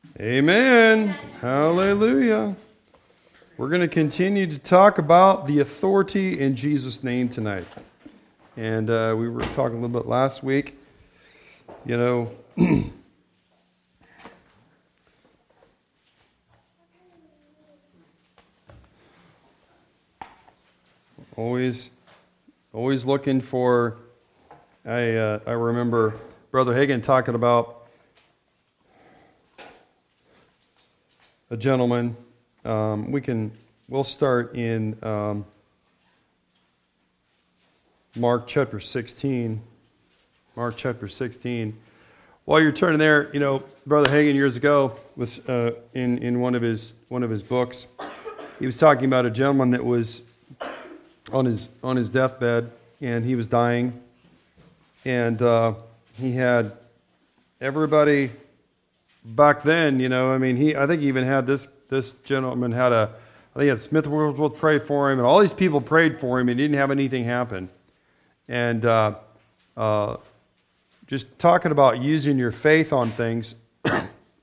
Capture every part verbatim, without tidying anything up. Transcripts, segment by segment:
Amen. Hallelujah. We're going to continue to talk about the authority in Jesus' name tonight. And uh, we were talking a little bit last week. You know, always, always looking for. I uh, I remember Brother Hagin talking about a gentleman. Um, we can, we'll start in um, Mark chapter sixteen. Mark chapter sixteen. While you're turning there, you know, Brother Hagin years ago was uh, in in one of his one of his books. He was talking about a gentleman that was on his on his deathbed, and he was dying, and uh, he had everybody. Back then, you know, I mean, he I think he even had this this gentleman had a, I think he had Smith Wigglesworth pray for him, and all these people prayed for him, and he didn't have anything happen. And uh, uh, just talking about using your faith on things, you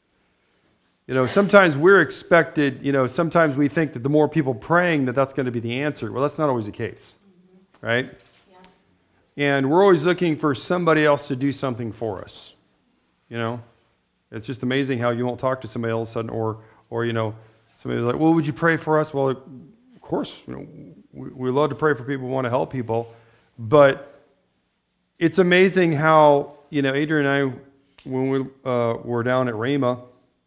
know, sometimes we're expected, you know, sometimes we think that the more people praying that that's going to be the answer. Well, that's not always the case, mm-hmm. right? Yeah. And we're always looking for somebody else to do something for us, you know. It's just amazing how you won't talk to somebody all of a sudden, or, or you know, somebody's like, well, would you pray for us? Well, of course, you know, we, we love to pray for people, we want to help people, but it's amazing how, you know, Adrian and I, when we uh, were down at Rhema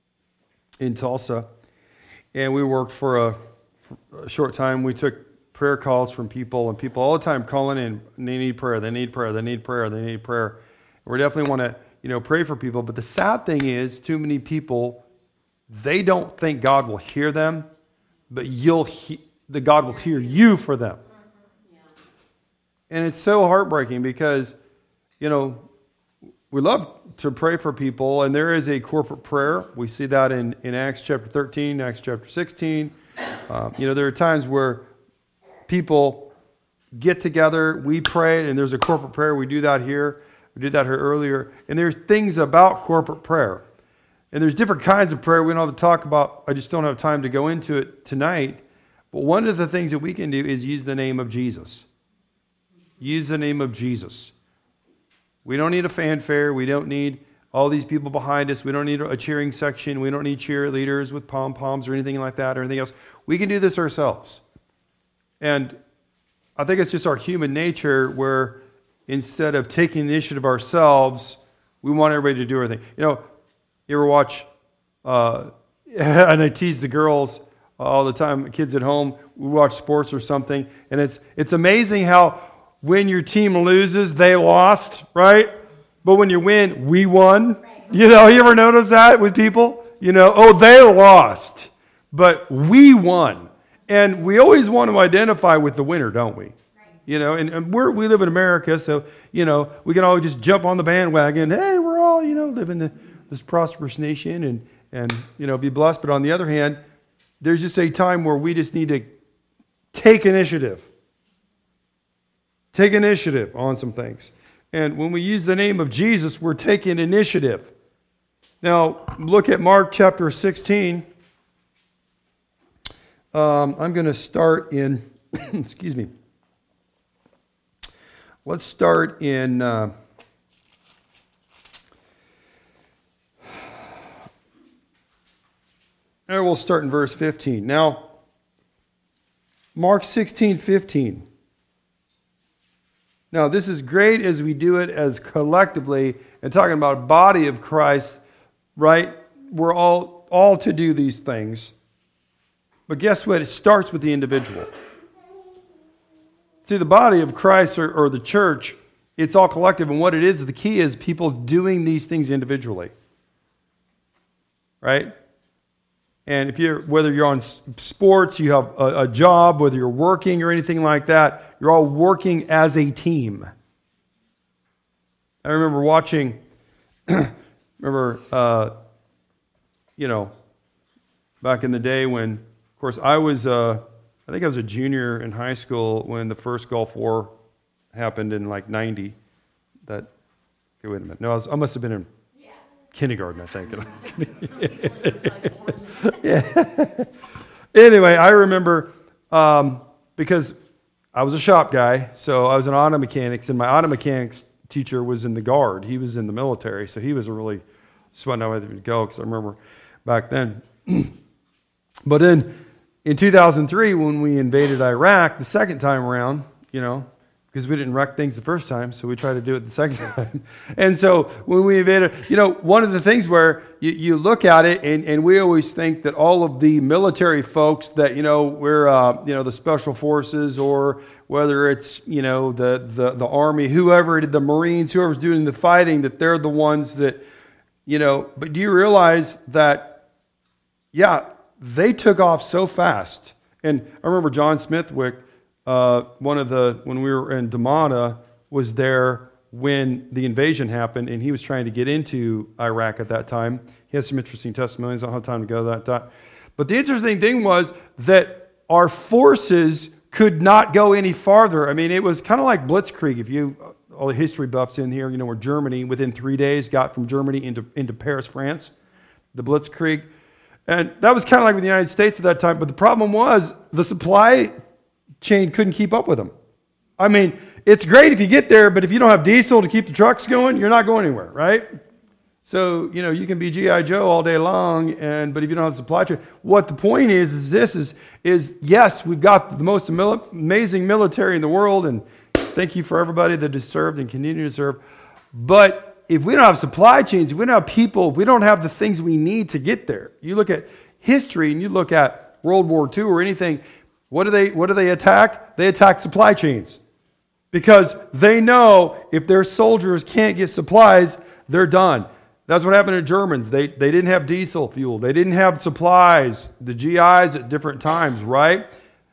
in Tulsa, and we worked for a, for a short time, we took prayer calls from people, and people all the time calling in, they need prayer, they need prayer, they need prayer, they need prayer. We definitely want to, you know, pray for people. But the sad thing is, too many people, they don't think God will hear them, but you'll he- the God will hear you for them. Yeah. And it's so heartbreaking because, you know, we love to pray for people, and there is a corporate prayer. We see that in, in Acts chapter thirteen, Acts chapter sixteen. Um, you know, there are times where people get together, we pray, and there's a corporate prayer. We do that here. We did that here earlier. And there's things about corporate prayer. And there's different kinds of prayer we don't have to talk about. I just don't have time to go into it tonight. But one of the things that we can do is use the name of Jesus. Use the name of Jesus. We don't need a fanfare. We don't need all these people behind us. We don't need a cheering section. We don't need cheerleaders with pom-poms or anything like that or anything else. We can do this ourselves. And I think it's just our human nature where instead of taking the initiative ourselves, we want everybody to do everything. You know, you ever watch, uh, and I tease the girls all the time, kids at home, we watch sports or something, and it's it's amazing how when your team loses, they lost, right? But when you win, we won. You know, you ever notice that with people? You know, oh, they lost, but we won. And we always want to identify with the winner, don't we? You know, and, and we're, we live in America, so, you know, we can all just jump on the bandwagon. Hey, we're all, you know, live in the, this prosperous nation and, and, you know, be blessed. But on the other hand, there's just a time where we just need to take initiative. Take initiative on some things. And when we use the name of Jesus, we're taking initiative. Now, look at Mark chapter sixteen. Um, I'm going to start in, excuse me. Let's start in uh, and we'll start in verse fifteen. Now, Mark sixteen fifteen. Now, this is great as we do it as collectively and talking about body of Christ, right? We're all all to do these things. But guess what? It starts with the individual. See, the body of Christ or, or the church, it's all collective. And what it is, the key is people doing these things individually. Right? And if you're, whether you're on sports, you have a, a job, whether you're working or anything like that, you're all working as a team. I remember watching, remember, uh, you know, back in the day when, of course, I was, uh, I think I was a junior in high school when the first Gulf War happened in like ninety. That, okay, wait a minute. No, I, was, I must have been in, kindergarten, I think. Yeah. Anyway, I remember um, because I was a shop guy, so I was an auto mechanics, and my auto mechanics teacher was in the Guard. He was in the military, so he was a really sweating out whether to go, because I remember back then. But then in two thousand three, when we invaded Iraq the second time around, you know, because we didn't wreck things the first time, so we tried to do it the second time. And so when we invaded, you know, one of the things where you, you look at it, and, and we always think that all of the military folks that, you know, we're, uh, you know, the special forces, or whether it's, you know, the, the, the Army, whoever it is, the Marines, whoever's doing the fighting, that they're the ones that, you know, but do you realize that, yeah, they took off so fast. And I remember John Smithwick, Uh, one of the, when we were in Damana, was there when the invasion happened, and he was trying to get into Iraq at that time. He has some interesting testimonies. I don't have time to go to that. that. But the interesting thing was that our forces could not go any farther. I mean, it was kind of like Blitzkrieg. If you, all the history buffs in here, you know, where Germany, within three days, got from Germany into, into Paris, France, the Blitzkrieg. And that was kind of like with the United States at that time. But the problem was the supply chain couldn't keep up with them. I mean, it's great if you get there, but if you don't have diesel to keep the trucks going, you're not going anywhere, right? So, you know, you can be G I Joe all day long, and but if you don't have the supply chain, what the point is, is this is, is yes, we've got the most amazing military in the world, and thank you for everybody that has served and continue to serve. But if we don't have supply chains, if we don't have people, if we don't have the things we need to get there, you look at history and you look at World War Two or anything. What do they what do they attack? They attack supply chains. Because they know if their soldiers can't get supplies, they're done. That's what happened to Germans. They they didn't have diesel fuel. They didn't have supplies, the G Is at different times, right?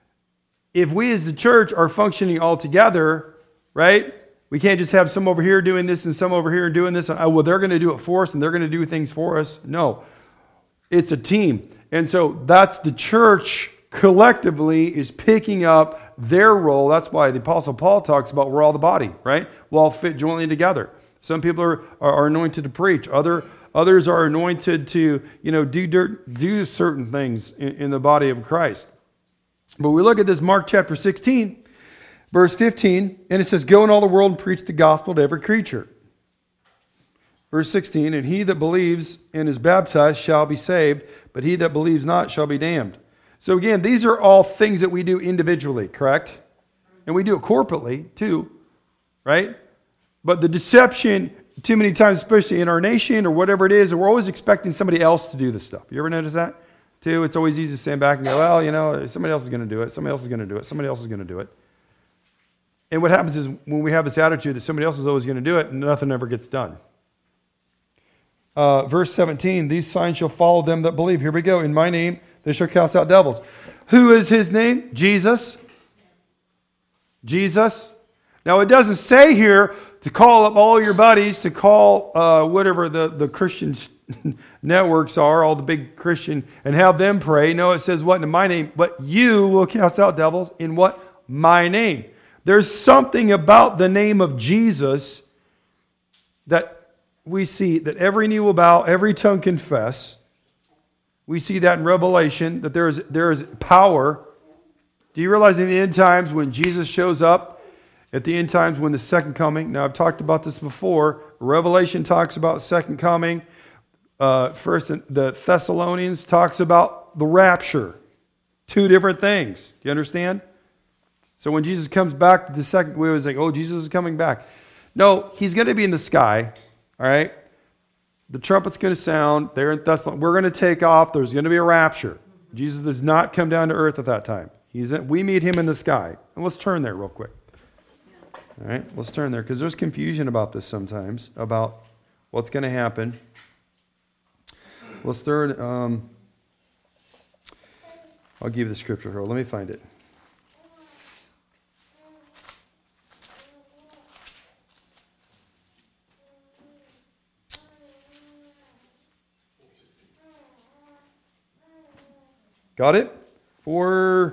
If we as the church are functioning all together, right? We can't just have some over here doing this and some over here doing this. Oh, well, they're going to do it for us and they're going to do things for us. No. It's a team. And so that's the church collectively is picking up their role. That's why the Apostle Paul talks about we're all the body, right? We're all fit jointly together. Some people are, are, are anointed to preach. Other others are anointed to, you know, do do certain things in, in the body of Christ. But we look at this Mark chapter sixteen, verse fifteen, and it says, "Go in all the world and preach the gospel to every creature." Verse sixteen, "And he that believes and is baptized shall be saved, but he that believes not shall be damned." So again, these are all things that we do individually, correct? And we do it corporately too, right? But the deception, too many times, especially in our nation or whatever it is, we're always expecting somebody else to do this stuff. You ever notice that too? It's always easy to stand back and go, well, you know, somebody else is going to do it. Somebody else is going to do it. Somebody else is going to do it. And what happens is when we have this attitude that somebody else is always going to do it, nothing ever gets done. Uh, verse seventeen, "These signs shall follow them that believe." Here we go. "In my name they shall cast out devils." Who is his name? Jesus. Jesus. Now it doesn't say here to call up all your buddies, to call uh, whatever the, the Christian networks are, all the big Christian, and have them pray. No, it says what? In my name. "But you will cast out devils in" what? "My name." There's something about the name of Jesus that we see that every knee will bow, every tongue confess. We see that in Revelation, that there is, there is power. Do you realize in the end times when Jesus shows up, at the end times when the second coming, now I've talked about this before, Revelation talks about the second coming. Uh, first, the Thessalonians talks about the rapture. Two different things. Do you understand? So when Jesus comes back, the second, we always think, oh, Jesus is coming back. No, he's going to be in the sky. All right? The trumpet's going to sound. There in Thessalonica. We're going to take off. There's going to be a rapture. Jesus does not come down to earth at that time. He's in, we meet him in the sky. And let's turn there real quick. All right? Let's turn there because there's confusion about this sometimes, about what's going to happen. Let's turn. Um, I'll give you the scripture here. Let me find it. Got it? For,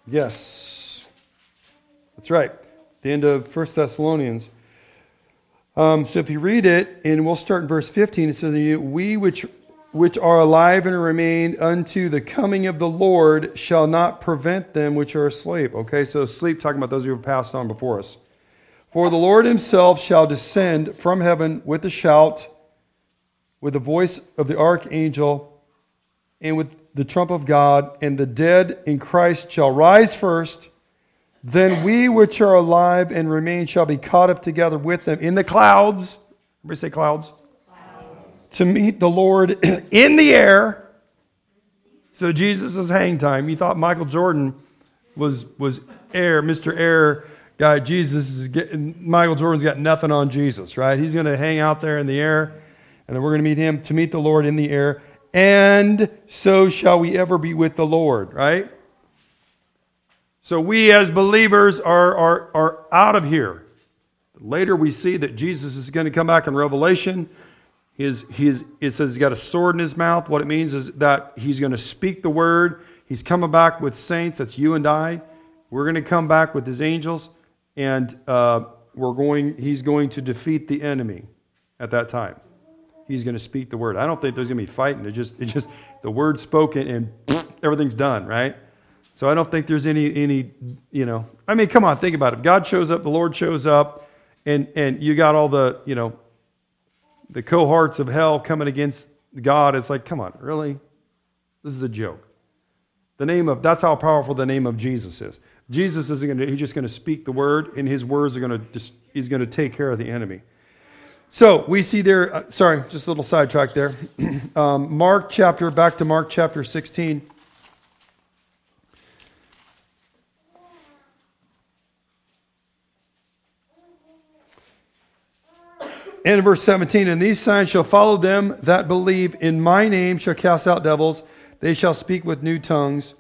yes. That's right. The end of First Thessalonians. Um, so if you read it, and we'll start in verse fifteen, it says, "We which which are alive and remain unto the coming of the Lord shall not prevent them which are asleep." Okay, so asleep, talking about those who have passed on before us. "For the Lord himself shall descend from heaven with a shout, with the voice of the archangel, and with the trump of God, and the dead in Christ shall rise first. Then we which are alive and remain shall be caught up together with them in the clouds." Everybody say clouds. Clouds. "To meet the Lord in the air." So Jesus is hang time. You thought Michael Jordan was was air, Mister Air guy. Jesus is getting, Michael Jordan's got nothing on Jesus, right? He's going to hang out there in the air, and then we're going to meet him to meet the Lord in the air. "And so shall we ever be with the Lord," right? So we as believers are, are, are out of here. Later we see that Jesus is going to come back in Revelation. His, his, it says he's got a sword in his mouth. What it means is that he's going to speak the word. He's coming back with saints. That's you and I. We're going to come back with his angels. And uh, we're going. he's going to defeat the enemy at that time. He's going to speak the word. I don't think there's going to be fighting. It just, it just the word spoken and everything's done, right? So I don't think there's any, any, you know, I mean, come on, think about it. God shows up, the Lord shows up, and, and you got all the, you know, the cohorts of hell coming against God. It's like, come on, really? This is a joke. The name of, that's how powerful the name of Jesus is. Jesus isn't going to, he's just going to speak the word, and his words are going to, just, he's going to take care of the enemy. So we see there, uh, sorry, just a little sidetrack there. um, Mark chapter, back to Mark chapter sixteen. And in verse seventeen, "And these signs shall follow them that believe in my name, shall cast out devils. They shall speak with new tongues.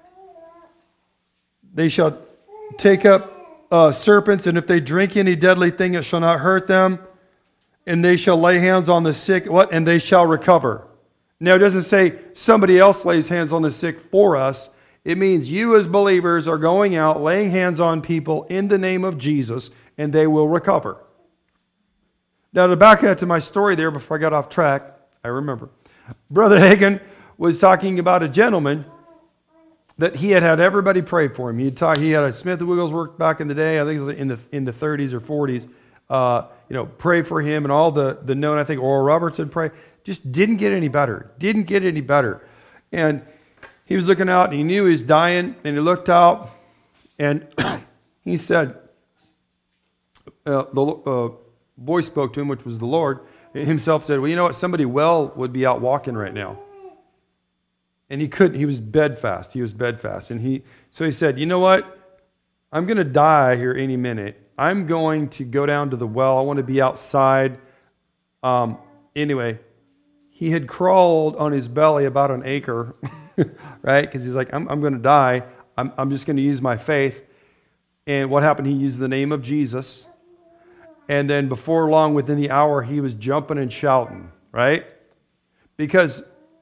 They shall take up uh, serpents, and if they drink any deadly thing, it shall not hurt them. And they shall lay hands on the sick," what? "And they shall recover." Now, it doesn't say somebody else lays hands on the sick for us. It means you as believers are going out, laying hands on people in the name of Jesus, and they will recover. Now, to back up to my story there before I got off track, I remember. Brother Hagin was talking about a gentleman that he had had everybody pray for him. He had, talk, he had a Smith and Wigglesworth back in the day, I think it was in the, in the thirties or forties, uh, you know, pray for him, and all the, the known, I think Oral Roberts would pray. Just didn't get any better. Didn't get any better. And he was looking out, and he knew he was dying, and he looked out, and he said, uh, the uh, voice spoke to him, which was the Lord, himself said, "Well, you know what? Somebody well would be out walking right now." And he couldn't. He was bedfast. He was bedfast. And he, so he said, "You know what? I'm going to die here any minute. I'm going to go down to the well. I want to be outside." Um, anyway, he had crawled on his belly about an acre, right? Because he's like, I'm, I'm going to die. I'm, I'm just going to use my faith. And what happened? He used the name of Jesus. And then before long, within the hour, he was jumping and shouting, right? Because,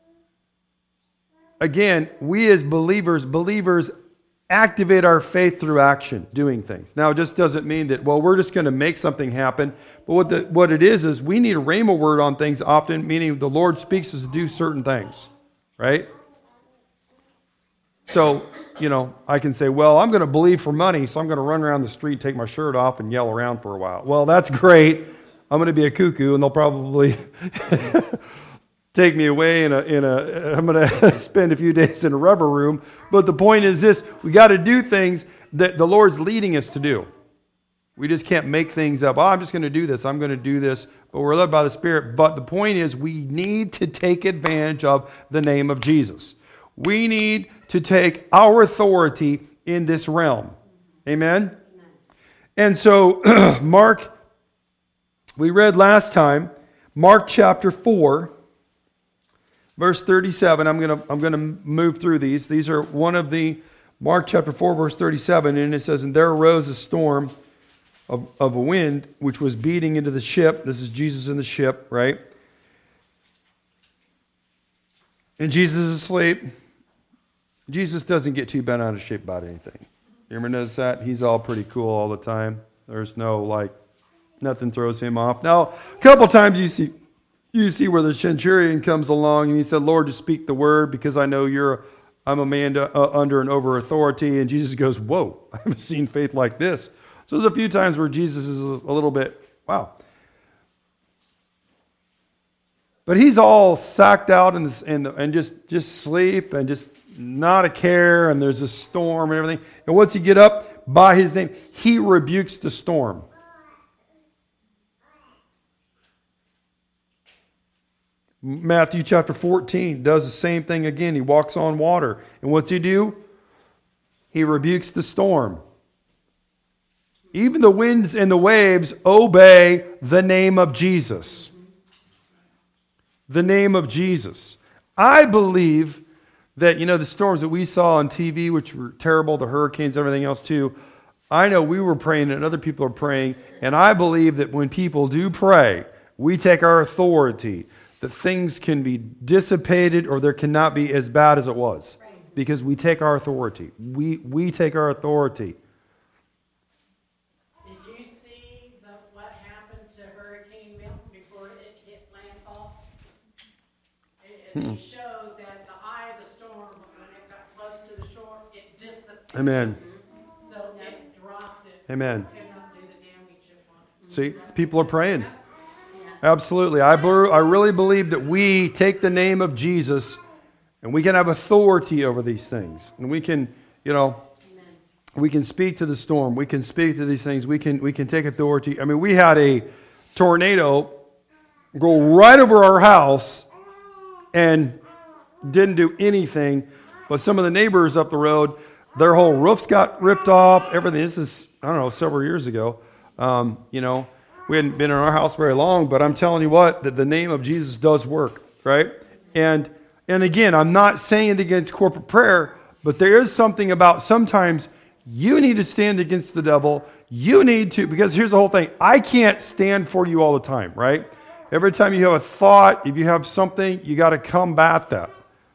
again, we as believers, believers activate our faith through action, doing things. Now, it just doesn't mean that, well, we're just going to make something happen. But what the, what it is, is we need a rhema word on things often, meaning the Lord speaks us to do certain things, right? So, you know, I can say, well, I'm going to believe for money, so I'm going to run around the street, take my shirt off, and yell around for a while. Well, that's great. I'm going to be a cuckoo, and they'll probably take me away in a, in a, I'm going to spend a few days in a rubber room. But the point is this, we got to do things that the Lord's leading us to do. We just can't make things up. Oh, I'm just going to do this. I'm going to do this. But we're led by the Spirit. But the point is, we need to take advantage of the name of Jesus. We need to take our authority in this realm. Amen? Amen. And so, Mark, we read last time, Mark chapter four, verse thirty-seven. I'm going to I'm going to move through these. These are one of the, Mark chapter four, verse thirty-seven, and it says, "And there arose a storm of, of a wind, which was beating into the ship." This is Jesus in the ship, right? And Jesus is asleep. Jesus doesn't get too bent out of shape about anything. You ever notice that? He's all pretty cool all the time. There's no, like, Nothing throws him off. Now, a couple times you see you see where the centurion comes along and he said, Lord, just speak the word because I know you're, I'm a man to, uh, under and over authority. And Jesus goes, whoa, I haven't seen faith like this. So there's a few times where Jesus is a little bit, wow. But he's all sacked out and, and, and just, just sleep and just not a care. And there's a storm and everything. And once he get up by his name, he rebukes the storm. Matthew chapter fourteen does the same thing again. He walks on water. And what's he do? He rebukes the storm. Even the winds and the waves obey the name of Jesus. The name of Jesus. I believe that, you know, the storms that we saw on T V, which were terrible, the hurricanes, everything else too, I know we were praying and other people are praying. And I believe that when people do pray, we take our authority that things can be dissipated or there cannot be as bad as it was. Because we take our authority. We we take our authority. Did you see the, what happened to Hurricane Milton before it hit landfall? It, it showed that the eye of the storm, when it got close to the shore, it dissipated. Amen. So it dropped it. Amen. So it could not do the damage it wanted. See, people are praying. Absolutely. I, bel- I really believe that we take the name of Jesus and we can have authority over these things. And we can, you know, Amen. We can speak to the storm. We can speak to these things. We can, we can take authority. I mean, we had a tornado go right over our house and didn't do anything. But some of the neighbors up the road, their whole roofs got ripped off. Everything. This is, I don't know, several years ago. Um, you know, we hadn't been in our house very long, but I'm telling you what, that the name of Jesus does work, right? And and again, I'm not saying it against corporate prayer, but there is something about sometimes you need to stand against the devil. You need to, because here's the whole thing. I can't stand for you all the time, right? Every time you have a thought, if you have something, you got to combat that.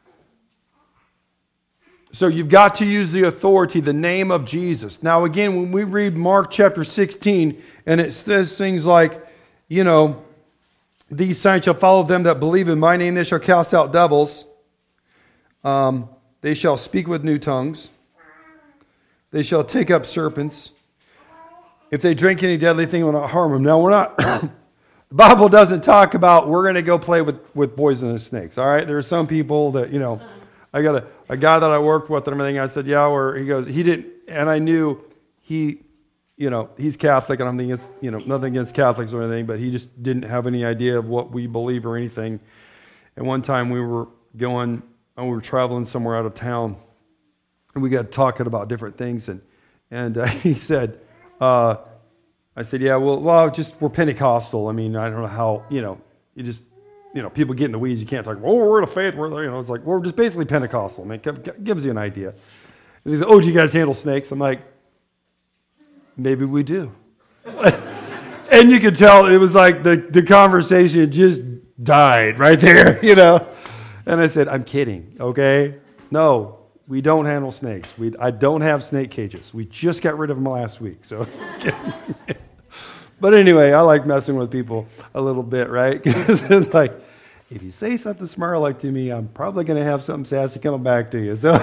So you've got to use the authority, the name of Jesus. Now again, when we read Mark chapter sixteen, and it says things like, you know, these signs shall follow them that believe in my name. They shall cast out devils. Um, they shall speak with new tongues. They shall take up serpents. If they drink any deadly thing, it will not harm them. Now we're not, the Bible doesn't talk about we're going to go play with, with poisonous snakes. All right. There are some people that, you know, I got a, a guy that I worked with and everything. I said, yeah, or he goes, he didn't, and I knew he, you know, he's Catholic and I'm against, you know, nothing against Catholics or anything, but he just didn't have any idea of what we believe or anything. And one time we were going, and we were traveling somewhere out of town and we got talking about different things. And, and uh, he said, uh, I said, yeah, well, well, just, we're Pentecostal. I mean, I don't know how, you know, you just, you know, people get in the weeds. You can't talk, oh, we're the faith. We're, you know, it's like, we're just basically Pentecostal. I mean, it gives you an idea. And he said, oh, do you guys handle snakes? I'm like, maybe we do. And you could tell it was like the, the conversation just died right there, you know. And I said, I'm kidding, okay? No, we don't handle snakes. We, I don't have snake cages. We just got rid of them last week. So, but anyway, I like messing with people a little bit, right? Because it's like, if you say something smart like to me, I'm probably going to have something sassy coming back to you. So,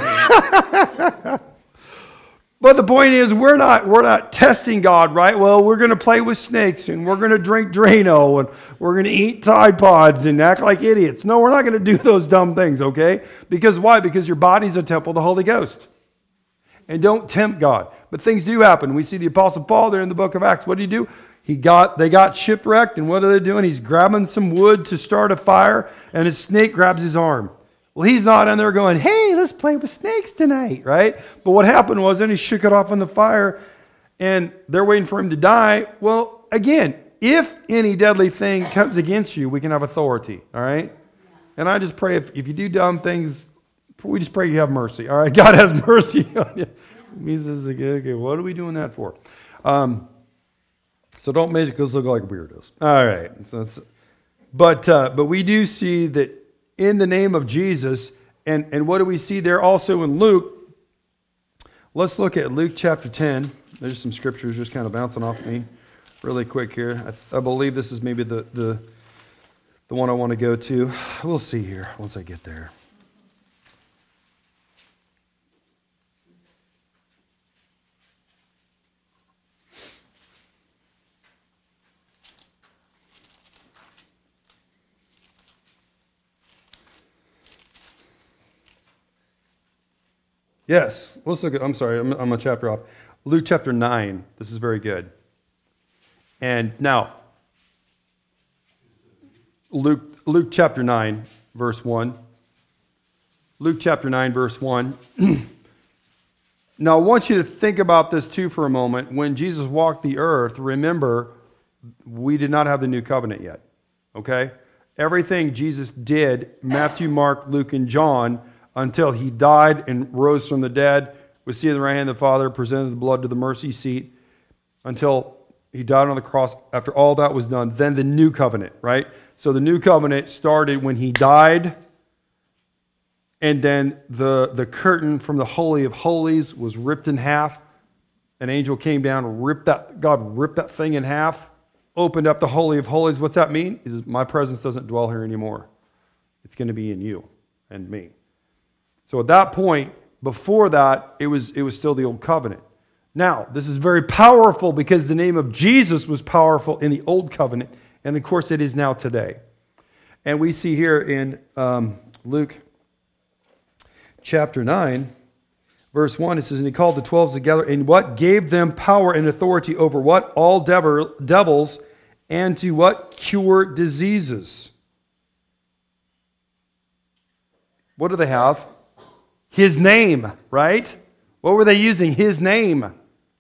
but the point is, we're not we're not testing God, right? Well, we're going to play with snakes, and we're going to drink Drano, and we're going to eat Tide Pods and act like idiots. No, we're not going to do those dumb things, okay? Because why? Because your body's a temple of the Holy Ghost. And don't tempt God. But things do happen. We see the Apostle Paul there in the book of Acts. What did he do? He got they got shipwrecked, and what are they doing? He's grabbing some wood to start a fire, and a snake grabs his arm. Well, he's not in there going, hey, let's play with snakes tonight, right? But what happened was then he shook it off in the fire, and they're waiting for him to die. Well, again, if any deadly thing comes against you, we can have authority, all right? And I just pray if, if you do dumb things, we just pray you have mercy, all right? God has mercy on you. He says, okay, okay, what are we doing that for? Um, so don't make us look like weirdos. All right. So that's, but uh, but we do see that in the name of Jesus, and, and what do we see there also in Luke? Let's look at Luke chapter ten. There's some scriptures just kind of bouncing off me. really quick here. I, th- I believe this is maybe the, the the one I want to go to. We'll see here once I get there. Yes, let's look at, I'm sorry, I'm, I'm a chapter off. Luke chapter nine. This is very good. And now, Luke, Luke chapter nine, verse one. Luke chapter nine, verse one. Now, I want you to think about this too for a moment. When Jesus walked the earth, remember, we did not have the new covenant yet. Okay? Everything Jesus did, Matthew, Mark, Luke, and John, until he died and rose from the dead, was seated at the right hand of the Father, presented the blood to the mercy seat, until he died on the cross. After all that was done, then the new covenant, right? So the new covenant started when he died, and then the, the curtain from the Holy of Holies was ripped in half. An angel came down, ripped that, God ripped that thing in half, opened up the Holy of Holies. What's that mean? Is my presence doesn't dwell here anymore. It's going to be in you and me. So at that point, before that, it was, it was still the old covenant. Now, this is very powerful because the name of Jesus was powerful in the old covenant, and of course it is now today. And we see here in um, Luke chapter nine, verse one, it says, and he called the twelve together, and what? Gave them power and authority over what? All dev- devils, and to what? Cure diseases. What do they have? His name, right? What were they using? His name.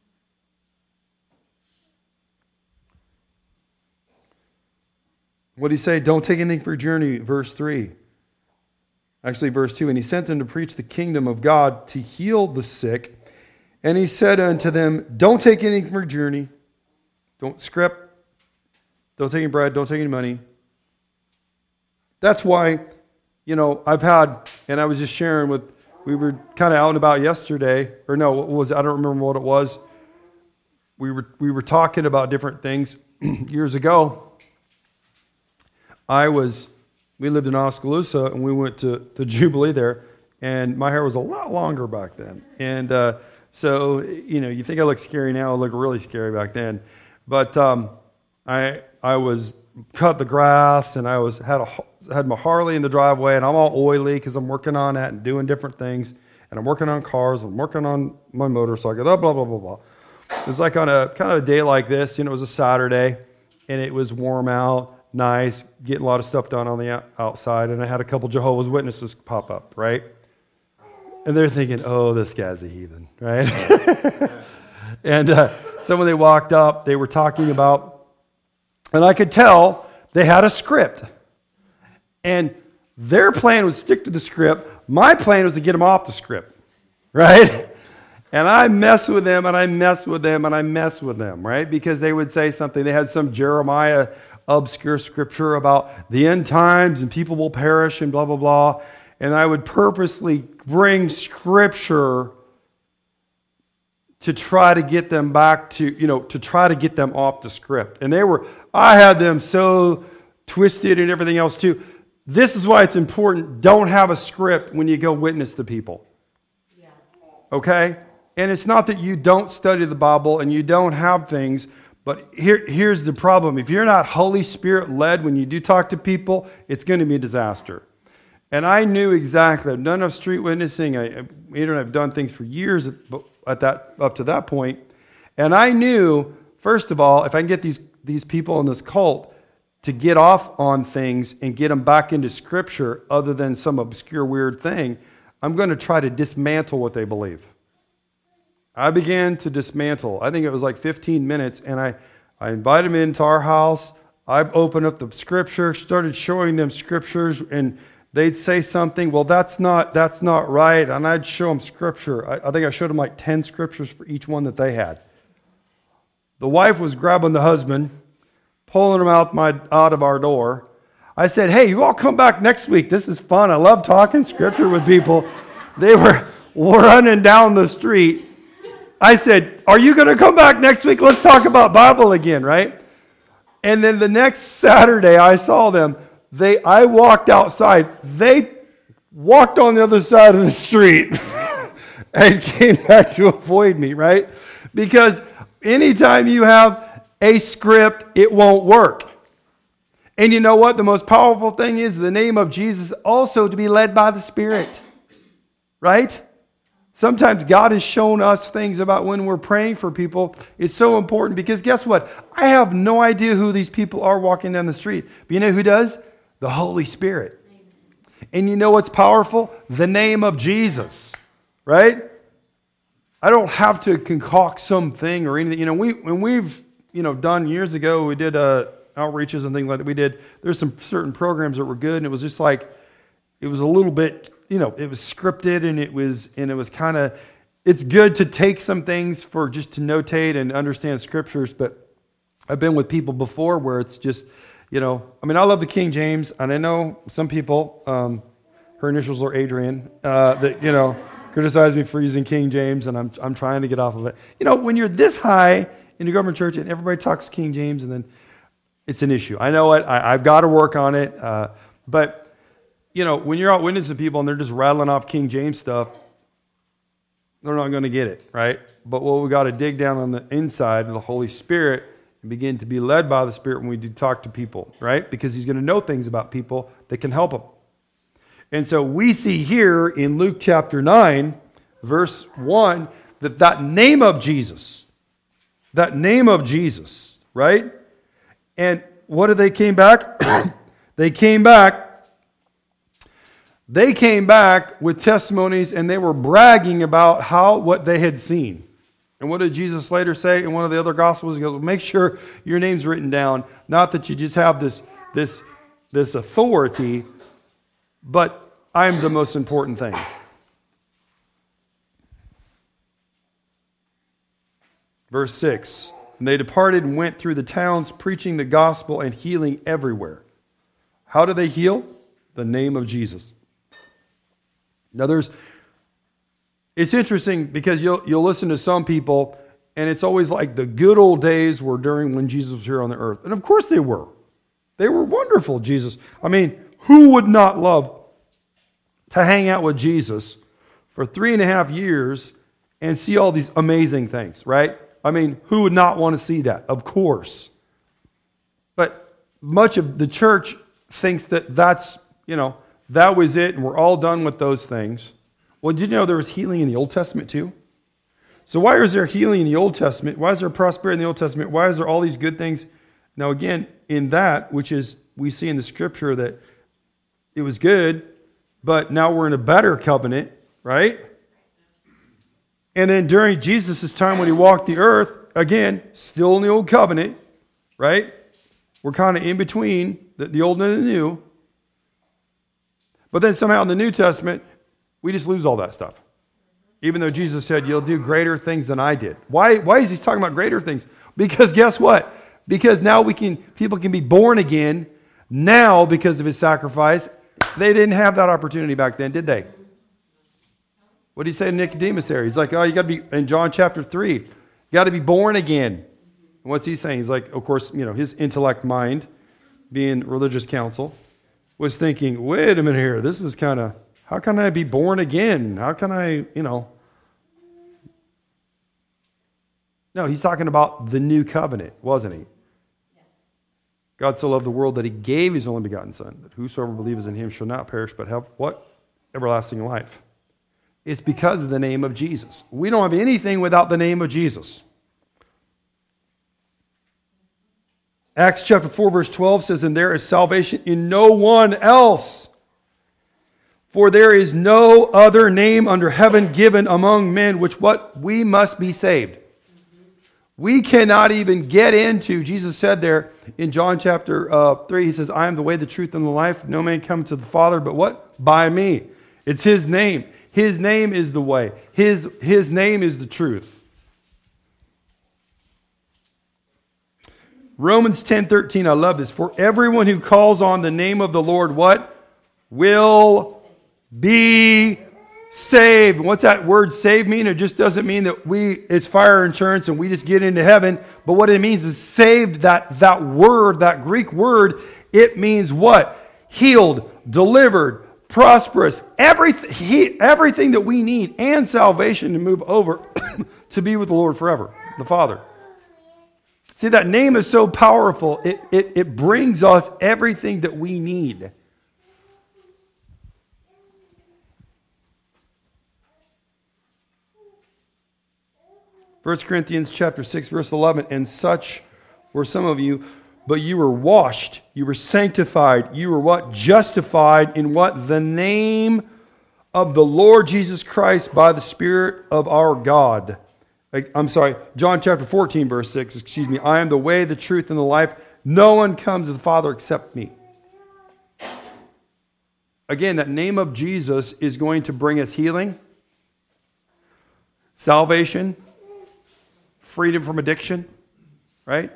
What did he say? Don't take anything for your journey, verse three. Actually, verse two. And he sent them to preach the kingdom of God, to heal the sick. And he said unto them, don't take anything for your journey. Don't script. Don't take any bread. Don't take any money. That's why, you know, I've had, and I was just sharing with, we were kind of out and about yesterday, or no, what was it? I don't remember what it was. We were we were talking about different things. Years ago, I was, we lived in Oskaloosa, and we went to, to Jubilee there, and my hair was a lot longer back then. And uh, so, you know, you think I look scary now, I look really scary back then. But um, I I was cut the grass, and I was had a had my Harley in the driveway, and I'm all oily because I'm working on that and doing different things, and I'm working on cars, I'm working on my motorcycle, blah, blah, blah, blah, blah. It was like on a kind of a day like this, you know, it was a Saturday, and it was warm out, nice, getting a lot of stuff done on the outside, and I had a couple Jehovah's Witnesses pop up, right? And they're thinking, oh, this guy's a heathen, right? And uh, so when they walked up, they were talking about, and I could tell they had a script. And their plan was to stick to the script. My plan was to get them off the script, right? And I mess with them, and I mess with them, and I mess with them, right? Because they would say something. They had some Jeremiah obscure scripture about the end times, and people will perish, and blah, blah, blah. And I would purposely bring scripture to try to get them back to, you know, to try to get them off the script. And they were, I had them so twisted and everything else too. This is why it's important. Don't have a script when you go witness to people. Yeah. Okay? And it's not that you don't study the Bible and you don't have things, but here, here's the problem. If you're not Holy Spirit led when you do talk to people, it's going to be a disaster. And I knew exactly. I've done enough street witnessing. I, I, I've done things for years at, at that up to that point. And I knew, first of all, if I can get these, these people in this cult to get off on things and get them back into Scripture other than some obscure weird thing, I'm going to try to dismantle what they believe. I began to dismantle. I think it was like fifteen minutes, and I, I invited them into our house. I opened up the Scripture, started showing them Scriptures, and they'd say something, well, that's not that's not right, and I'd show them Scripture. I, I think I showed them like ten Scriptures for each one that they had. The wife was grabbing the husband, pulling him out my out of our door. I said, hey, you all come back next week. This is fun. I love talking Scripture with people. They were running down the street. I said, are you going to come back next week? Let's talk about Bible again, right? And then the next Saturday I saw them. They, I walked outside. They walked on the other side of the street and came back to avoid me, right? Because anytime you have a script, it won't work. And you know what? The most powerful thing is the name of Jesus also to be led by the Spirit, right? Sometimes God has shown us things about when we're praying for people. It's so important because guess what? I have no idea who these people are walking down the street. But you know who does? The Holy Spirit. And you know what's powerful? The name of Jesus, right? I don't have to concoct something or anything. You know, we when we've you know done years ago, we did uh, outreaches and things like that. We did. There's some certain programs that were good, and it was just like it was a little bit. You know, it was scripted and it was and it was kind of, it's good to take some things for just to notate and understand scriptures, but I've been with people before where it's just, you know, I mean, I love the King James, and I know some people, um, her initials are Adrian, uh, that, you know, criticize me for using King James, and I'm I'm trying to get off of it. You know, when you're this high in the government church and everybody talks King James, and then it's an issue. I know it. I, I've got to work on it, uh, but you know, when you're out witnessing people and they're just rattling off King James stuff, they're not going to get it, right? But what we got to dig down on the inside of the Holy Spirit and begin to be led by the Spirit when we do talk to people, right? Because He's going to know things about people that can help them. And so we see here in Luke chapter nine, verse one, that that name of Jesus, that name of Jesus, right? And what did they came back? They came back They came back with testimonies, and they were bragging about how what they had seen. And what did Jesus later say in one of the other Gospels? He goes, make sure your name's written down. Not that you just have this, this, this authority, but I'm the most important thing. Verse six, and they departed and went through the towns, preaching the gospel and healing everywhere. How do they heal? The name of Jesus. Now there's, it's interesting because you'll you'll listen to some people and it's always like the good old days were during when Jesus was here on the earth. And of course they were. They were wonderful, Jesus. I mean, who would not love to hang out with Jesus for three and a half years and see all these amazing things, right? I mean, who would not want to see that? Of course. But much of the church thinks that that's, you know, that was it, and we're all done with those things. Well, did you know there was healing in the Old Testament too? So why is there healing in the Old Testament? Why is there prosperity in the Old Testament? Why is there all these good things? Now again, in that, which is, we see in the scripture that it was good, but now we're in a better covenant, right? And then during Jesus' time when He walked the earth, again, still in the Old Covenant, right? We're kind of in between the, the Old and the New. But then somehow in the New Testament, we just lose all that stuff. Even though Jesus said, you'll do greater things than I did. Why, why is He talking about greater things? Because guess what? Because now we can, people can be born again now because of His sacrifice. They didn't have that opportunity back then, did they? What did He say to Nicodemus there? He's like, oh, you got to be, in John chapter three, you got to be born again. And what's He saying? He's like, of course, you know, his intellect mind, being religious counsel, was thinking, wait a minute here, this is kind of, how can I be born again? How can I, you know? No, He's talking about the new covenant, wasn't He? Yes. God so loved the world that He gave His only begotten Son, that whosoever believes in Him shall not perish, but have what? Everlasting life. It's because of the name of Jesus. We don't have anything without the name of Jesus. Acts chapter four, verse twelve says, and there is salvation in no one else. For there is no other name under heaven given among men, which what? We must be saved. We cannot even get into, Jesus said there in John chapter uh, three, He says, I am the way, the truth, and the life. No man comes to the Father, but what? By me. It's His name. His name is the way. His, his name is the truth. Romans ten thirteen, I love this. For everyone who calls on the name of the Lord, what? Will be Saved. What's that word saved mean? It just doesn't mean that we, it's fire insurance and we just get into heaven. But what it means is saved, that, that word, that Greek word, it means what? Healed, delivered, prosperous, everything, he, everything that we need, and salvation to move over to be with the Lord forever, the Father. See, that name is so powerful, it, it, it brings us everything that we need. First Corinthians chapter six, verse eleven, and such were some of you, but you were washed, you were sanctified, you were what? Justified in what? The name of the Lord Jesus Christ by the Spirit of our God. I'm sorry, John chapter fourteen, verse six, excuse me. I am the way, the truth, and the life. No one comes to the Father except me. Again, that name of Jesus is going to bring us healing, salvation, freedom from addiction, right?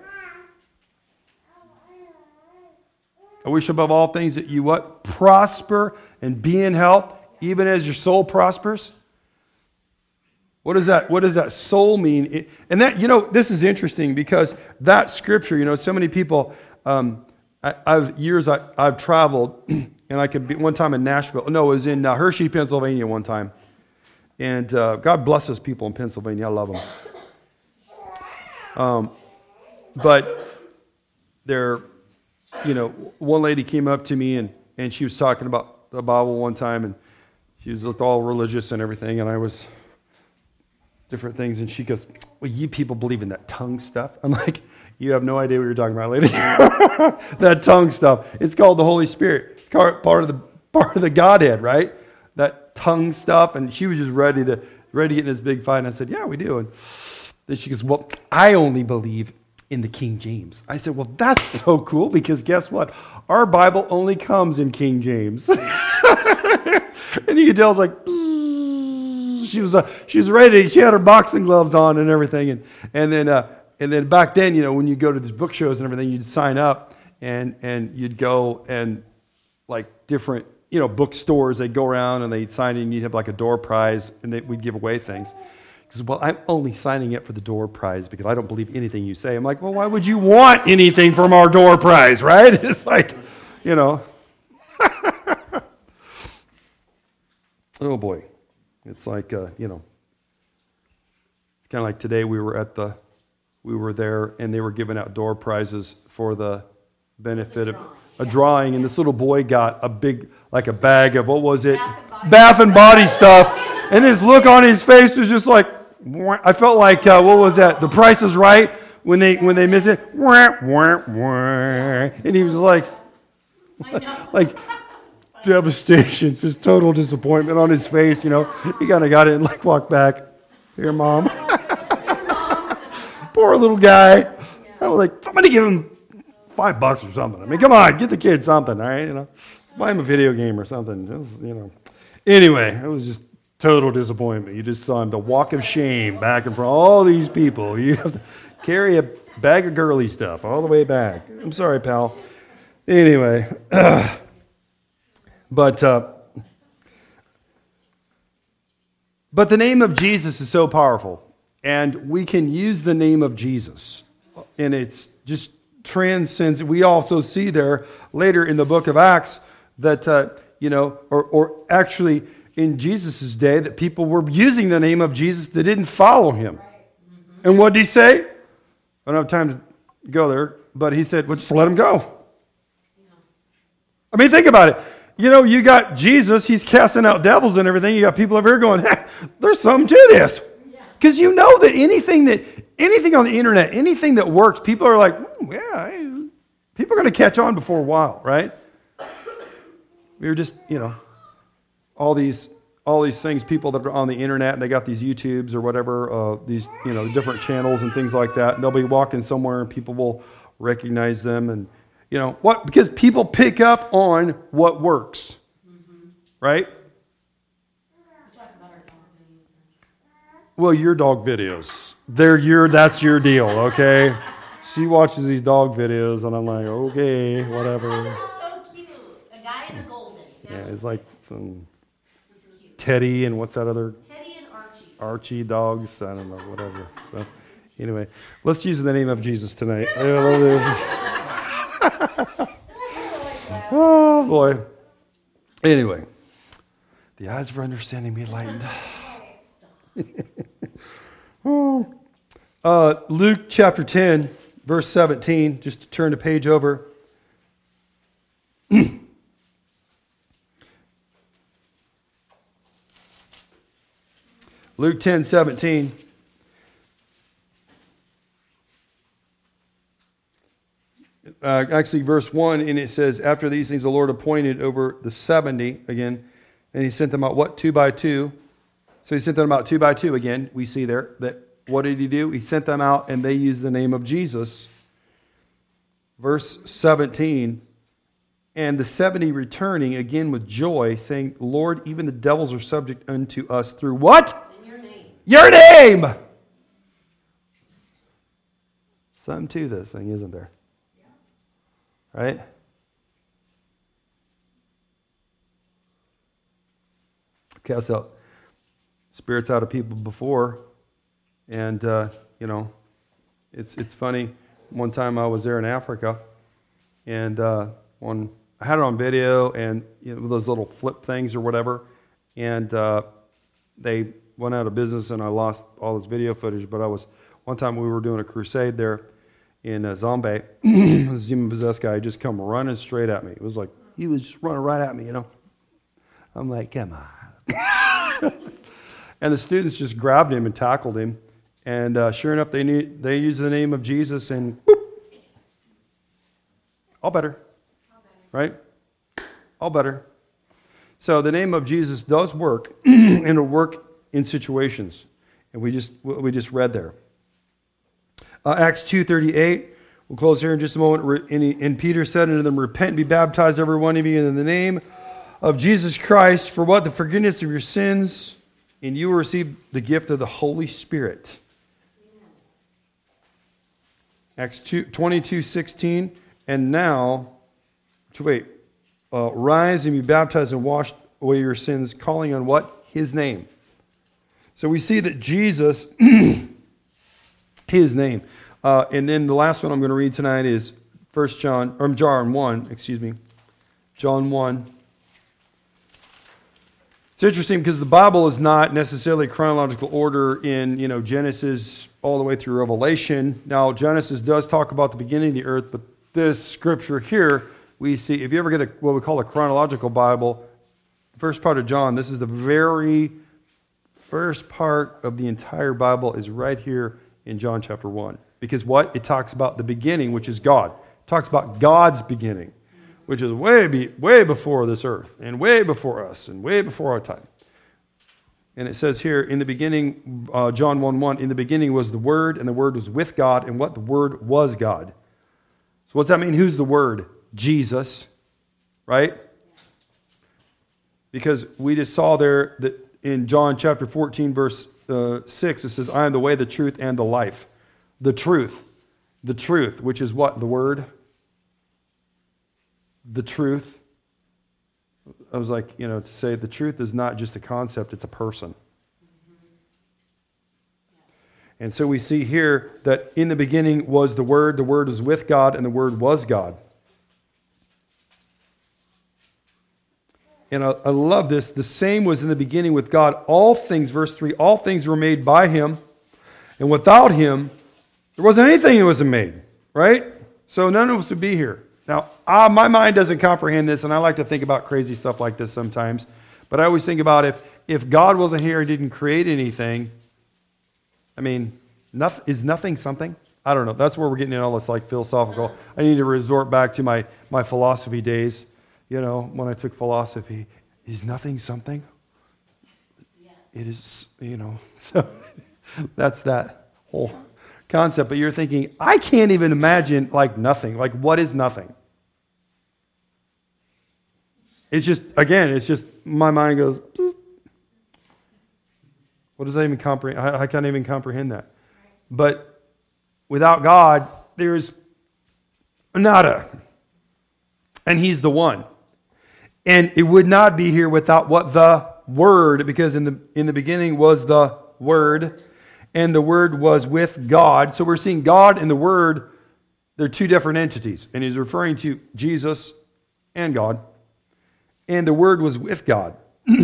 I wish above all things that you what? Prosper and be in health, even as your soul prospers. What does that, what does that soul mean? It, and that, you know, this is interesting because that scripture, you know, so many people, um, I, I've years I, I've traveled, and I could be one time in Nashville. No, it was in uh, Hershey, Pennsylvania one time. And uh, God bless those people in Pennsylvania. I love them. Um, but there, you know, one lady came up to me and, and she was talking about the Bible one time, and she was looked all religious and everything, and I was different things, and she goes, well, you people believe in that tongue stuff? I'm like, you have no idea what you're talking about, lady. That tongue stuff. It's called the Holy Spirit. It's part of the part of the Godhead, right? That tongue stuff. And she was just ready to ready to get in this big fight. And I said, yeah, we do. And then she goes, well, I only believe in the King James. I said, well, that's so cool, because guess what? Our Bible only comes in King James. And you can tell it's like, she was uh, she was ready. She had her boxing gloves on and everything. And and then uh, and then back then, you know, when you go to these book shows and everything, you'd sign up and and you'd go and like different, you know, bookstores. They'd go around and they'd sign in. You'd have like a door prize, and they, we'd give away things. Because, well, I'm only signing up for the door prize because I don't believe anything you say. I'm like, well, why would you want anything from our door prize, right? It's like, you know. Oh, boy. It's like, uh, you know, it's kind of like today we were at the, we were there and they were giving out door prizes for the benefit of a drawing. And this little boy got a big, like a bag of, what was it? Bath and body stuff. And his look on his face was just like, I felt like, uh, what was that? The Price is Right when they when they miss it. And he was like, like devastation, just total disappointment on his face, you know. He kind of got it and like walked back. Here, Mom. Poor little guy. I was like, somebody give him five bucks or something. I mean, come on, get the kid something, all right? You know, buy him a video game or something. Just, you know. Anyway, it was just total disappointment. You just saw him, the walk of shame back and front. All these people. You have to carry a bag of girly stuff all the way back. I'm sorry, pal. Anyway. but uh, but the name of Jesus is so powerful. And we can use the name of Jesus. And it's just transcends. We also see there later in the book of Acts that, uh, you know, or, or actually in Jesus' day, that people were using the name of Jesus that didn't follow him. Mm-hmm. And what did he say? I don't have time to go there, but he said, well, just let him go. Yeah. I mean, think about it. You know, you got Jesus, he's casting out devils and everything. You got people over here going, hey, there's something to this. Because yeah. You know that anything that anything on the internet, anything that works, people are like, mm, yeah, people are going to catch on before a while, right? We were just, you know, all these all these things, people that are on the internet, and they got these YouTubes or whatever, uh, these, you know, different channels and things like that. And they'll be walking somewhere and people will recognize them. And, you know, what? Because people pick up on what works, mm-hmm. right? Well, your dog videos. They're your, that's your deal, okay? She watches these dog videos, and I'm like, okay, whatever. So cute. A guy in a golden. Yeah, it's like some Teddy and what's that other? Teddy and Archie. Archie dogs. I don't know, whatever. So anyway, let's use the name of Jesus tonight. I love this. Oh, boy. Anyway, the eyes of our understanding be enlightened. Oh. Uh, Luke chapter ten, verse seventeen, just to turn the page over. Luke ten, seventeen. Uh, actually, verse one, and it says, after these things the Lord appointed over the seventy, again, and he sent them out, what, two by two. So he sent them out two by two, again, we see there, that what did he do? He sent them out, and they used the name of Jesus. Verse seventeen, and the seventy returning, again with joy, saying, Lord, even the devils are subject unto us through what? In your name. Your name! Something to this thing, isn't there? Right? Cast out spirits out of people before, and uh, you know, it's it's funny. One time I was there in Africa, and uh, one I had it on video, and you know, those little flip things or whatever, and uh, they went out of business, and I lost all this video footage. But I was one time we were doing a crusade there in uh, Zambia. This demon-possessed guy just come running straight at me. It was like, he was just running right at me, you know. I'm like, come on. And the students just grabbed him and tackled him. And uh, sure enough, they knew, they used the name of Jesus, and boop, all better. Right? All better. So the name of Jesus does work, and it'll work in situations. And we just we just read there. Uh, Acts two thirty-eight. We'll close here in just a moment. And, he, and Peter said unto them, repent and be baptized, every one of you, in the name of Jesus Christ, for what? The forgiveness of your sins, and you will receive the gift of the Holy Spirit. Acts twenty-two sixteen. And now, to wait, uh, rise and be baptized and wash away your sins, calling on what? His name. So we see that Jesus, his name. Uh, and then the last one I'm going to read tonight is First John, or John one, excuse me. John one. It's interesting because the Bible is not necessarily chronological order in, you know, Genesis all the way through Revelation. Now, Genesis does talk about the beginning of the earth, but this scripture here, we see, if you ever get a, what we call a chronological Bible, the first part of John, this is the very first part of the entire Bible is right here in John chapter one. Because what? It talks about the beginning, which is God. It talks about God's beginning, which is way, be, way before this earth, and way before us, and way before our time. And it says here, in the beginning, uh, John one one, in the beginning was the Word, and the Word was with God, and what? The Word was God. So what's that mean? Who's the Word? Jesus, right? Because we just saw there that in John chapter fourteen, verse uh, six, it says, I am the way, the truth, and the life. The truth. The truth, which is what? The Word. The truth. I was like, you know, to say the truth is not just a concept, it's a person. And so we see here that in the beginning was the Word, the Word was with God, and the Word was God. And I, I love this. The same was in the beginning with God. All things, verse three, all things were made by Him, and without Him, there wasn't anything that wasn't made, right? So none of us would be here. Now, uh, my mind doesn't comprehend this, and I like to think about crazy stuff like this sometimes. But I always think about if, if God wasn't here and didn't create anything, I mean, nothing, is nothing something? I don't know. That's where we're getting in all this like philosophical. I need to resort back to my, my philosophy days, you know, when I took philosophy. Is nothing something? Yes. It is, you know, so that's that whole concept. But you're thinking, I can't even imagine like nothing. Like, what is nothing? It's just, again, it's just, my mind goes, Psst. What does that even comprehend? I, I can't even comprehend that. But without God, there's nada. And He's the one. And it would not be here without what? The Word, because in the in the beginning was the Word, and the Word was with God. So we're seeing God and the Word, they're two different entities. And he's referring to Jesus and God. And the Word was with God.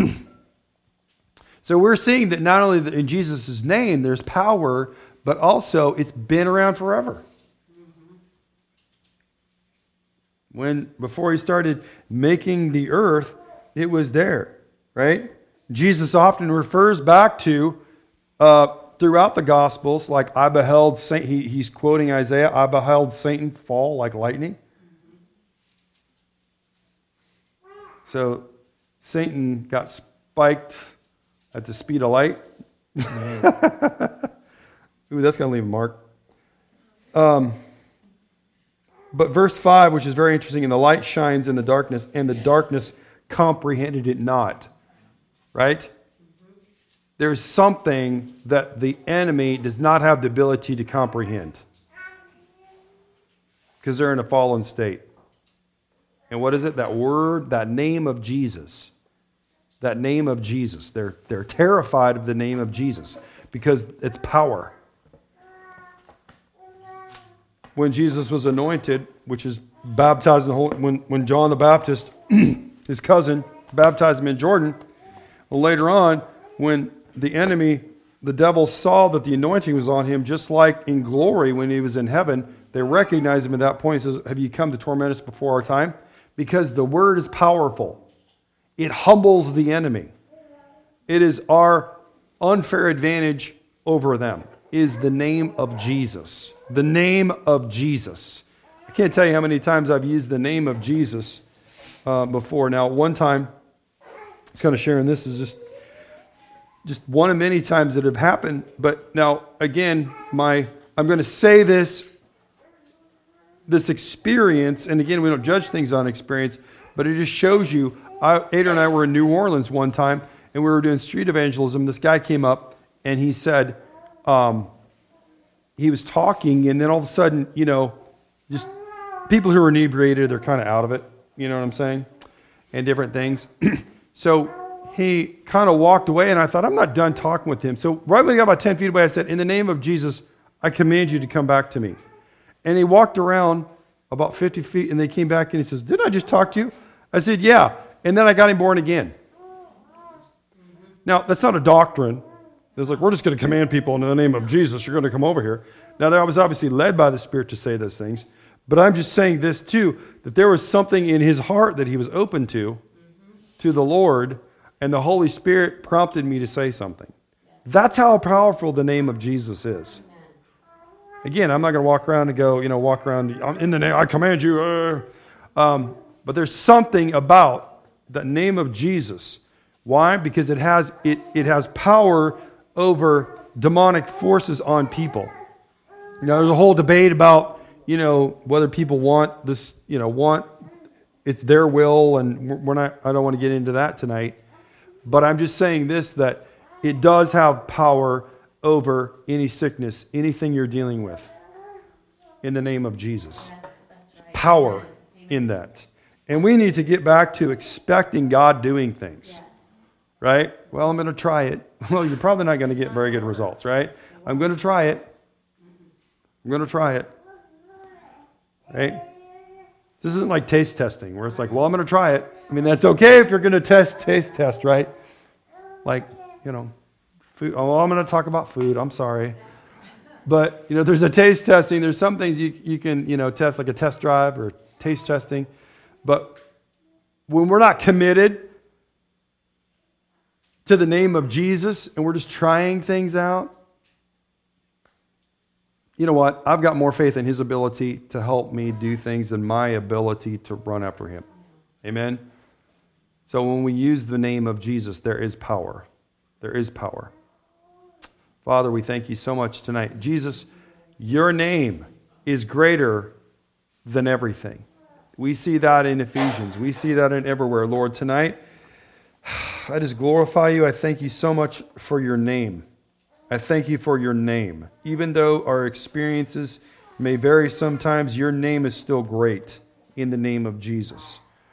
So we're seeing that not only in Jesus' name there's power, but also it's been around forever. When before he started making the earth, it was there, right? Jesus often refers back to uh, throughout the Gospels, like I beheld Satan. He, he's quoting Isaiah. I beheld Satan fall like lightning. So Satan got spiked at the speed of light. Ooh, that's going to leave a mark. Um, but verse five, which is very interesting, and the light shines in the darkness, and the darkness comprehended it not. Right? There's something that the enemy does not have the ability to comprehend. Because they're in a fallen state. And what is it? That word, that name of Jesus. That name of Jesus. They're, they're terrified of the name of Jesus because it's power. When Jesus was anointed, which is baptized in the Holy, when, when John the Baptist, his cousin, baptized him in Jordan, well, later on, when the enemy, the devil, saw that the anointing was on him, just like in glory when he was in heaven, they recognized him at that point. He says, have you come to torment us before our time? Because the word is powerful. It humbles the enemy. It is our unfair advantage over them, is the name of Jesus. The name of Jesus. I can't tell you how many times I've used the name of Jesus uh, before. Now, one time, I was kind of sharing this is just, just one of many times that have happened. But now, again, my I'm going to say this, this experience, and again, we don't judge things on experience, but it just shows you. I, Ada and I were in New Orleans one time, and we were doing street evangelism. This guy came up, and he said, um, he was talking, and then all of a sudden, you know, just people who are inebriated, they're kind of out of it, you know what I'm saying, and different things. So he kind of walked away, and I thought, I'm not done talking with him. So right when he got about ten feet away, I said, in the name of Jesus, I command you to come back to me. And he walked around about fifty feet, and they came back, and he says, didn't I just talk to you? I said, yeah. And then I got him born again. Now, that's not a doctrine. It's like, we're just going to command people in the name of Jesus. You're going to come over here. Now, I was obviously led by the Spirit to say those things. But I'm just saying this, too, that there was something in his heart that he was open to, mm-hmm. to the Lord, and the Holy Spirit prompted me to say something. That's how powerful the name of Jesus is. Again, I'm not going to walk around and go, you know, walk around, I'm in the name, I command you. Uh, um, but there's something about the name of Jesus. Why? Because it has it it has power over demonic forces on people. Now, there's a whole debate about, you know, whether people want this, you know, want, it's their will, and we're not, I don't want to get into that tonight. But I'm just saying this, that it does have power over any sickness, anything you're dealing with, in the name of Jesus. Yes, that's right. Power Amen. in that. And we need to get back to expecting God doing things. Yes. Right? Well, I'm going to try it. Well, you're probably not going to get very good results, right? I'm going to try it. I'm going to try it. Right? This isn't like taste testing, where it's like, well, I'm going to try it. I mean, that's okay if you're going to test, taste test, right? Like, you know, food. Oh, I'm going to talk about food. I'm sorry. But, you know, there's a taste testing. There's some things you, you can, you know, test, like a test drive or taste testing. But when we're not committed to the name of Jesus and we're just trying things out, you know what? I've got more faith in His ability to help me do things than my ability to run after Him. Amen? So when we use the name of Jesus, there is power. There is power. Father, we thank you so much tonight. Jesus, your name is greater than everything. We see that in Ephesians. We see that in everywhere. Lord, tonight, I just glorify you. I thank you so much for your name. I thank you for your name. Even though our experiences may vary sometimes, your name is still great in the name of Jesus.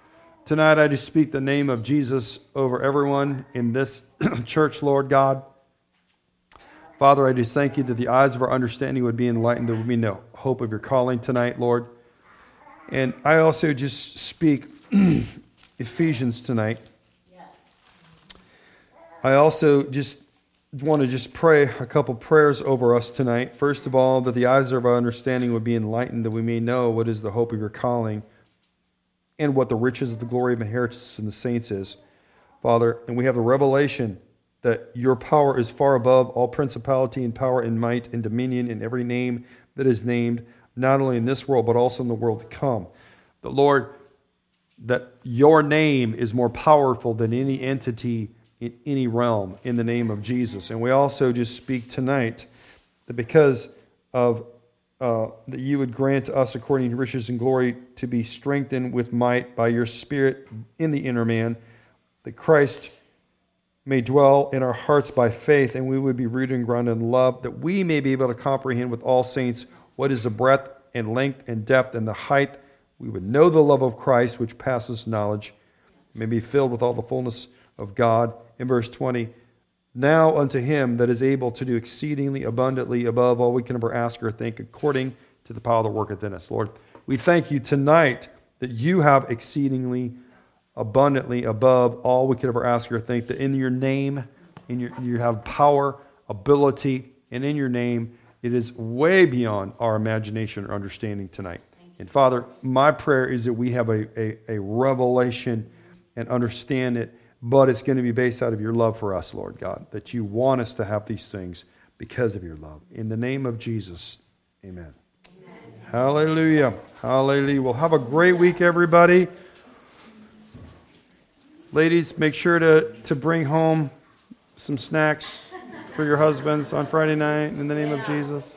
Tonight I just speak the name of Jesus over everyone in this church, Lord God. Father, I just thank you that the eyes of our understanding would be enlightened. There would be no hope of your calling tonight, Lord. And I also just speak Ephesians tonight. Yes. I also just want to just pray a couple prayers over us tonight. First of all, that the eyes of our understanding would be enlightened, that we may know what is the hope of your calling and what the riches of the glory of inheritance in the saints is, Father. And we have the revelation that your power is far above all principality and power and might and dominion in every name that is named, not only in this world, but also in the world to come. The Lord, that your name is more powerful than any entity in any realm, in the name of Jesus. And we also just speak tonight that because of uh, that you would grant us, according to riches and glory, to be strengthened with might by your Spirit in the inner man, that Christ may dwell in our hearts by faith, and we would be rooted and grounded in love, that we may be able to comprehend with all saints what is the breadth and length and depth and the height. We would know the love of Christ, which passes knowledge, may be filled with all the fullness of God. In verse twenty, now unto him that is able to do exceedingly abundantly above all we can ever ask or think, according to the power that worketh in us. Lord, we thank you tonight that you have exceedingly abundantly above all we could ever ask or think, that in your name, in your, you have power, ability, and in your name, it is way beyond our imagination or understanding tonight. And Father, my prayer is that we have a, a, a revelation and understand it, but it's going to be based out of your love for us, Lord God, that you want us to have these things because of your love. In the name of Jesus, amen. Amen. Hallelujah. Hallelujah. Well, have a great week, everybody. Ladies, make sure to, to bring home some snacks for your husbands on Friday night in the name of Jesus.